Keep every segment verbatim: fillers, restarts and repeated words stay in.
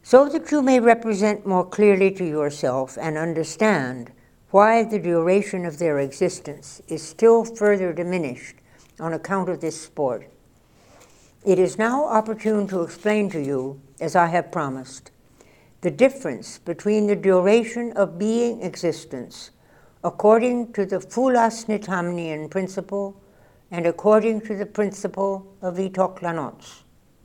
so that you may represent more clearly to yourself and understand why the duration of their existence is still further diminished on account of this sport. It is now opportune to explain to you, as I have promised, the difference between the duration of being existence according to the Fulasnithamnian principle and according to the principle of Itoklanots.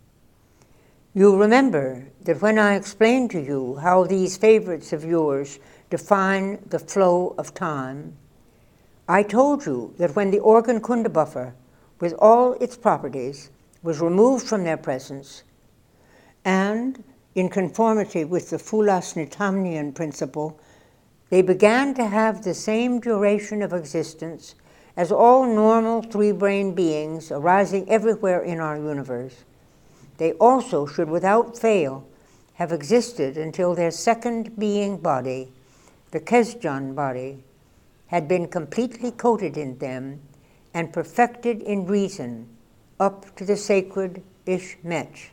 You remember that when I explained to you how these favorites of yours define the flow of time, I told you that when the organ Kundabuffer, with all its properties, was removed from their presence, and, in conformity with the Fulasnithamnian principle, they began to have the same duration of existence as all normal three-brained beings arising everywhere in our universe. They also should without fail have existed until their second being body, the Kesjan body, had been completely coated in them and perfected in reason up to the sacred Ishmech.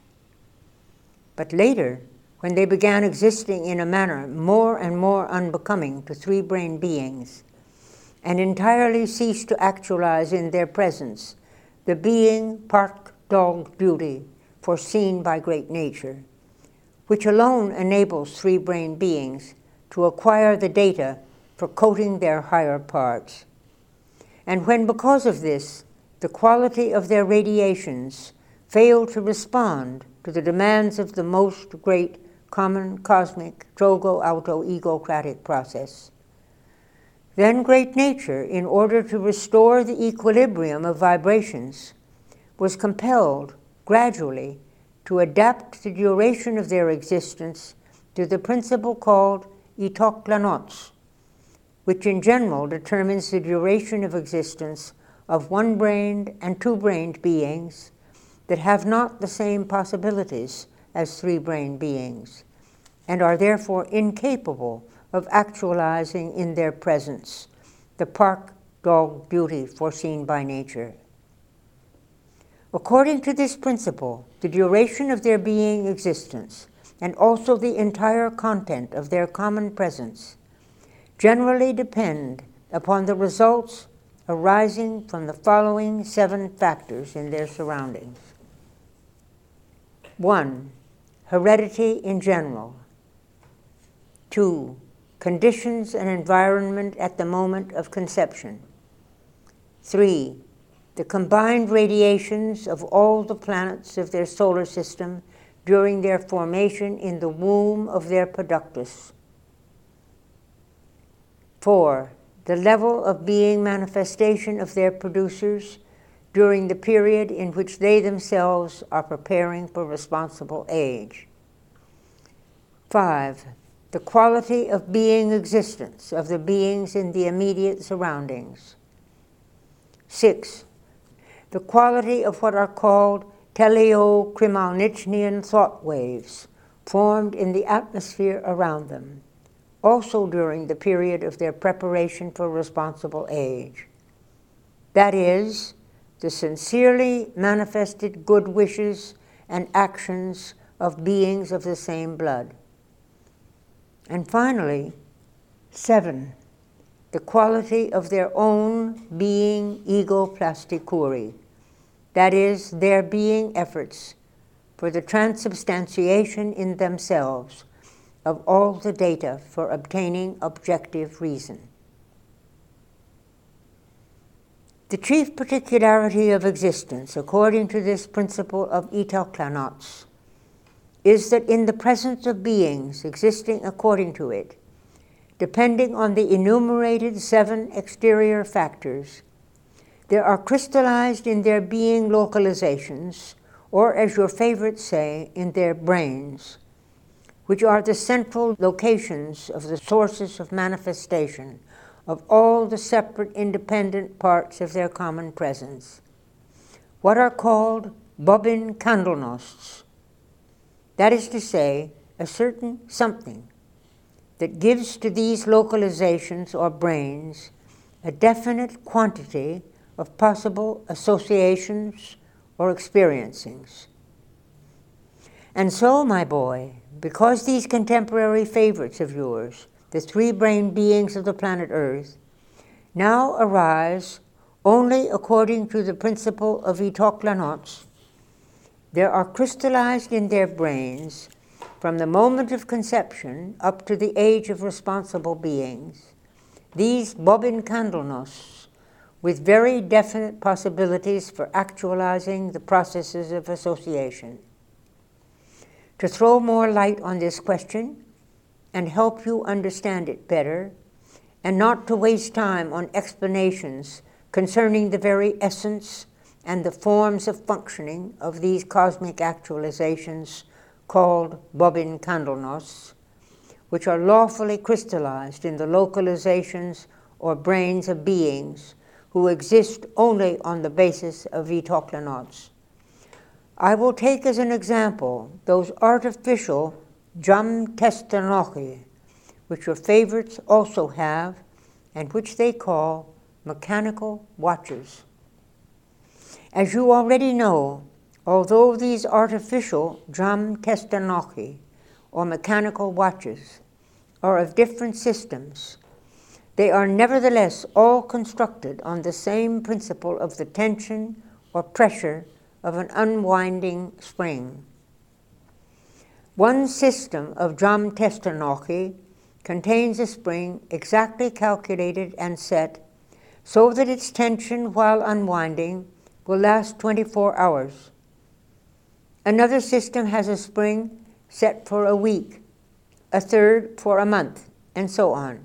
But later, when they began existing in a manner more and more unbecoming to three-brained beings, and entirely ceased to actualize in their presence the being Park Dog Beauty foreseen by great nature, which alone enables three-brained beings to acquire the data for coating their higher parts. And when, because of this, the quality of their radiations failed to respond to the demands of the most great common cosmic trogo-auto-egocratic process, then great nature, in order to restore the equilibrium of vibrations, was compelled gradually to adapt the duration of their existence to the principle called Itoklanots, which in general determines the duration of existence of one-brained and two-brained beings that have not the same possibilities as three-brained beings, and are therefore incapable of actualizing in their presence the Park Dog Beauty foreseen by nature. According to this principle, the duration of their being existence, and also the entire content of their common presence, generally depend upon the results arising from the following seven factors in their surroundings. One, heredity in general. Two, conditions and environment at the moment of conception. Three, the combined radiations of all the planets of their solar system during their formation in the womb of their productus. Four, the level of being manifestation of their producers during the period in which they themselves are preparing for responsible age. Five, the quality of being existence of the beings in the immediate surroundings. Six, the quality of what are called teleo-krimalnichnian thought waves formed in the atmosphere around them, also during the period of their preparation for responsible age. That is, the sincerely manifested good wishes and actions of beings of the same blood. And finally, seven, the quality of their own being ego-plasticuri, that is, their being efforts for the transubstantiation in themselves of all the data for obtaining objective reason. The chief particularity of existence, according to this principle of Itoklanots, is that in the presence of beings existing according to it, depending on the enumerated seven exterior factors, there are crystallized in their being localizations, or as your favorites say, in their brains, which are the central locations of the sources of manifestation of all the separate independent parts of their common presence, what are called Bobin Candlenosts. That is to say, a certain something that gives to these localizations or brains a definite quantity of possible associations or experiencings. And so, my boy, because these contemporary favorites of yours, the three-brained beings of the planet Earth, now arise only according to the principle of Etoklanots, there are crystallized in their brains, from the moment of conception up to the age of responsible beings, these Bobin Candlenos, with very definite possibilities for actualizing the processes of association. To throw more light on this question and help you understand it better, and not to waste time on explanations concerning the very essence and the forms of functioning of these cosmic actualizations called Bobin Candlenos, which are lawfully crystallized in the localizations or brains of beings who exist only on the basis of Etoklanots. I will take as an example those artificial Jam Testanochi, which your favorites also have, and which they call mechanical watches. As you already know, although these artificial Jam Testanochi, or mechanical watches, are of different systems, they are nevertheless all constructed on the same principle of the tension or pressure of an unwinding spring. One system of Jam Testanochi contains a spring exactly calculated and set so that its tension while unwinding will last twenty-four hours. Another system has a spring set for a week, a third for a month, and so on.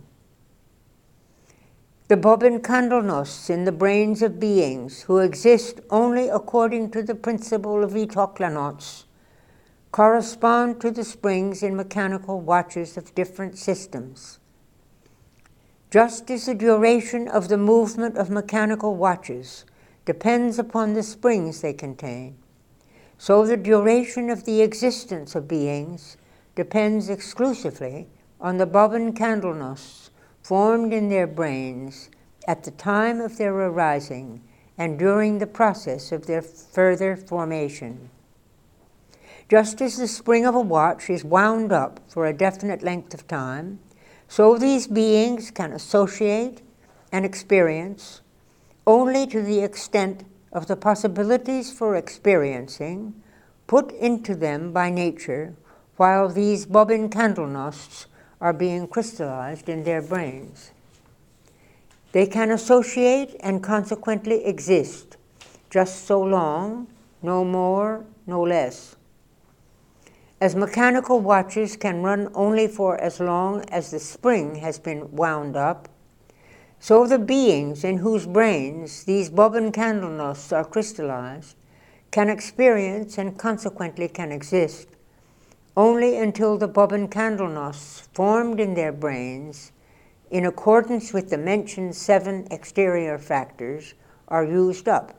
The Bobin Candlenos in the brains of beings who exist only according to the principle of Etoklanots correspond to the springs in mechanical watches of different systems. Just as the duration of the movement of mechanical watches depends upon the springs they contain, so the duration of the existence of beings depends exclusively on the Bobin Candlenos formed in their brains at the time of their arising and during the process of their further formation. Just as the spring of a watch is wound up for a definite length of time, so these beings can associate and experience only to the extent of the possibilities for experiencing put into them by nature while these Bobin Candlenos are being crystallized in their brains. They can associate and consequently exist just so long, no more, no less. As mechanical watches can run only for as long as the spring has been wound up, so the beings in whose brains these Bobin Candlenos are crystallized can experience and consequently can exist only until the Bobin Candlenos formed in their brains, in accordance with the mentioned seven exterior factors, are used up.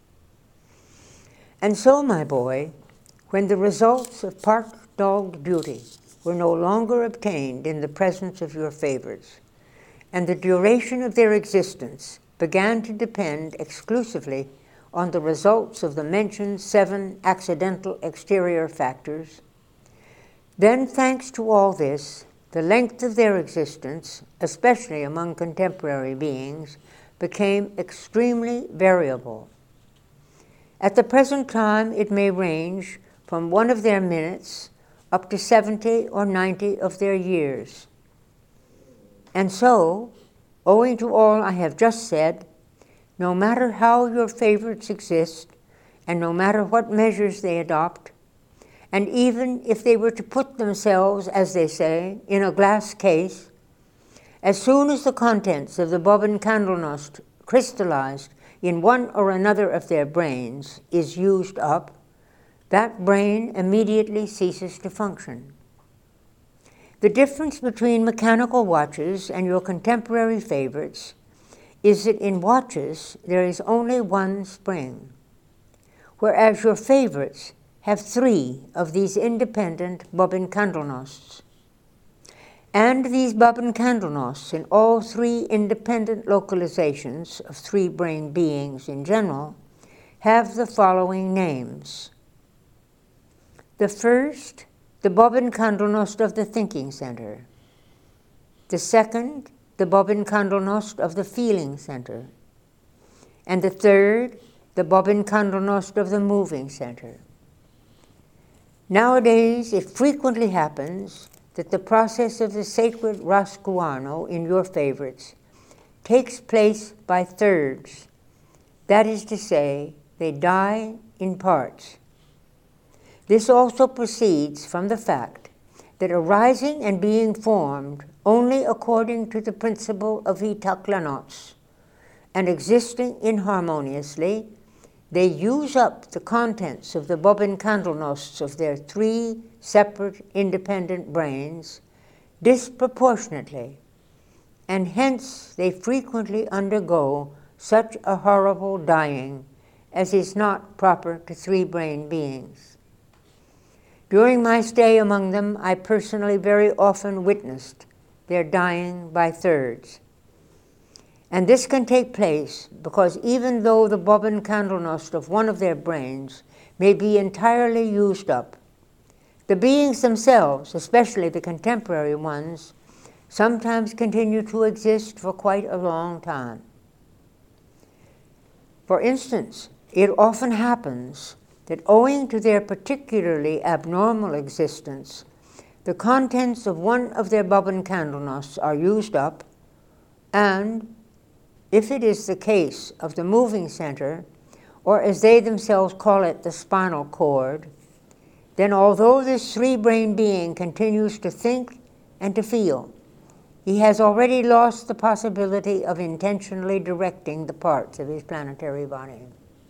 And so, my boy, when the results of park-dogged duty were no longer obtained in the presence of your favorites, and the duration of their existence began to depend exclusively on the results of the mentioned seven accidental exterior factors, then, thanks to all this, the length of their existence, especially among contemporary beings, became extremely variable. At the present time, it may range from one of their minutes up to seventy or ninety of their years. And so, owing to all I have just said, no matter how your favorites exist, and no matter what measures they adopt, and even if they were to put themselves, as they say, in a glass case, as soon as the contents of the Bobin Candlenos crystallized in one or another of their brains is used up, that brain immediately ceases to function. The difference between mechanical watches and your contemporary favorites is that in watches there is only one spring, whereas your favorites have three of these independent Bobin Candlenos. And these Bobin Candlenos in all three independent localizations of three-brain beings in general have the following names. The first the Bobbin Candlenost of the thinking center. The second, the Bobbin Candlenost of the feeling center. And the third, the Bobbin Candlenost of the moving center. Nowadays, it frequently happens that the process of the sacred Ras Guano in your favorites takes place by thirds. That is to say, they die in parts. This also proceeds from the fact that arising and being formed only according to the principle of Itaklanots and existing inharmoniously, they use up the contents of the Bobbin Candlenosts of their three separate independent brains disproportionately, and hence they frequently undergo such a horrible dying as is not proper to three-brain beings. During my stay among them, I personally very often witnessed their dying by thirds. And this can take place because even though the Bobbin Candlenost of one of their brains may be entirely used up, the beings themselves, especially the contemporary ones, sometimes continue to exist for quite a long time. For instance, it often happens that owing to their particularly abnormal existence, the contents of one of their Bobbin Candlenosts are used up, and if it is the case of the moving center, or as they themselves call it, the spinal cord, then although this three-brain being continues to think and to feel, he has already lost the possibility of intentionally directing the parts of his planetary body.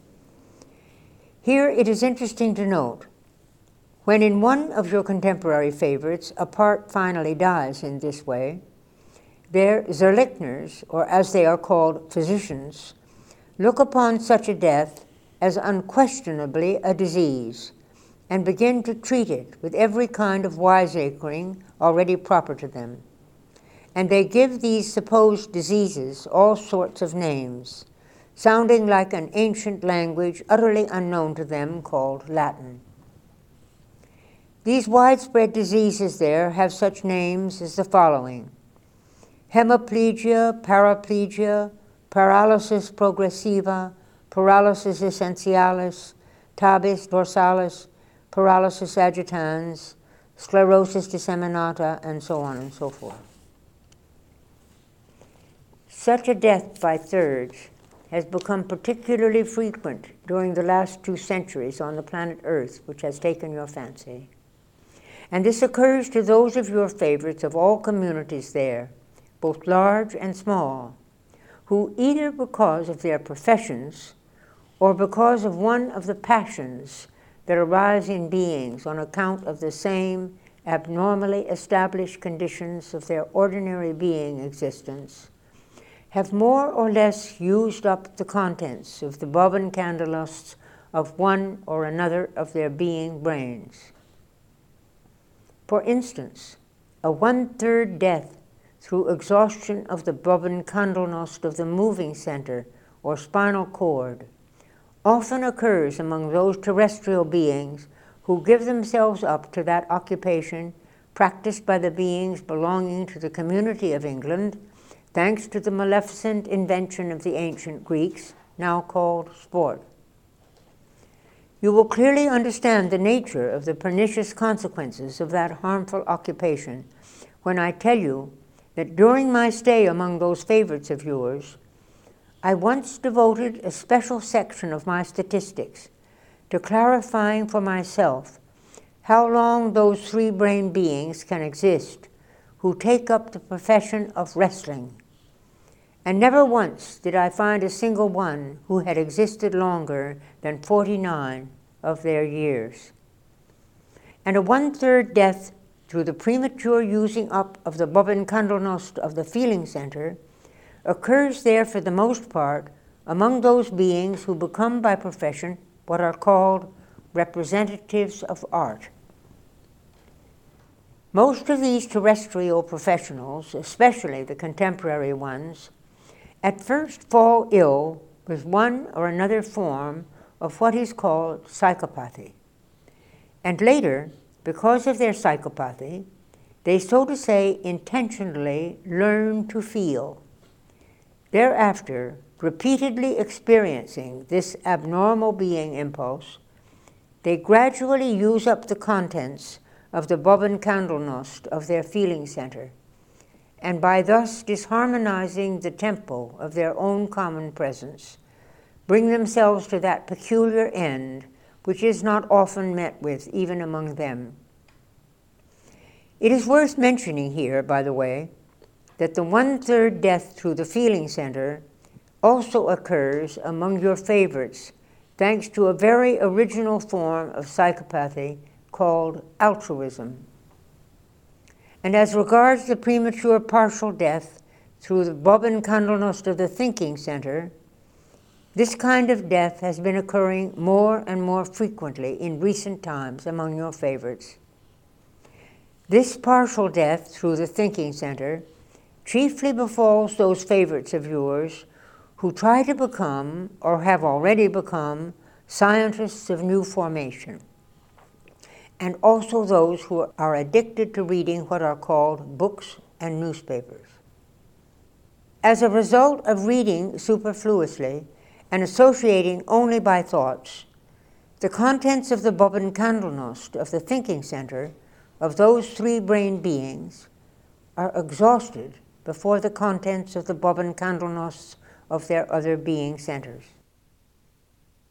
Here it is interesting to note, when in one of your contemporary favorites a part finally dies in this way, their Zerlichners, or as they are called, physicians, look upon such a death as unquestionably a disease and begin to treat it with every kind of wiseacring already proper to them. And they give these supposed diseases all sorts of names, sounding like an ancient language utterly unknown to them called Latin. These widespread diseases there have such names as the following: hemiplegia, paraplegia, paralysis progressiva, paralysis essentialis, tabes dorsalis, paralysis agitans, sclerosis disseminata, and so on and so forth. Such a death by thirds has become particularly frequent during the last two centuries on the planet Earth, which has taken your fancy. And this occurs to those of your favorites of all communities there, both large and small, who either because of their professions or because of one of the passions that arise in beings on account of the same abnormally established conditions of their ordinary being existence, have more or less used up the contents of the Bobbin Candlelosts of one or another of their being brains. For instance, a one-third death through exhaustion of the Bobbin Candlenost of the moving center or spinal cord often occurs among those terrestrial beings who give themselves up to that occupation practiced by the beings belonging to the community of England, thanks to the maleficent invention of the ancient Greeks, now called sport. You will clearly understand the nature of the pernicious consequences of that harmful occupation when I tell you that during my stay among those favorites of yours, I once devoted a special section of my statistics to clarifying for myself how long those three-brain beings can exist who take up the profession of wrestling. And never once did I find a single one who had existed longer than forty-nine of their years. And a one-third death through the premature using up of the Bobbin Candlenost of the feeling center occurs there for the most part among those beings who become by profession what are called representatives of art. Most of these terrestrial professionals, especially the contemporary ones, at first fall ill with one or another form of what is called psychopathy, and later, because of their psychopathy, they, so to say, intentionally learn to feel. Thereafter, repeatedly experiencing this abnormal being impulse, they gradually use up the contents of the Bobbin-Candlenost of their feeling center, and by thus disharmonizing the tempo of their own common presence, bring themselves to that peculiar end which is not often met with even among them. It is worth mentioning here, by the way, that the one-third death through the feeling center also occurs among your favorites, thanks to a very original form of psychopathy called altruism. And as regards the premature partial death through the Bobbin-Candlenost of the thinking center, this kind of death has been occurring more and more frequently in recent times among your favorites. This partial death through the thinking center chiefly befalls those favorites of yours who try to become, or have already become, scientists of new formation, and also those who are addicted to reading what are called books and newspapers. As a result of reading superfluously and associating only by thoughts, the contents of the Bobbin-Candlenost of the thinking center of those three brain beings are exhausted before the contents of the Bobbin-Candlenosts of their other being centers.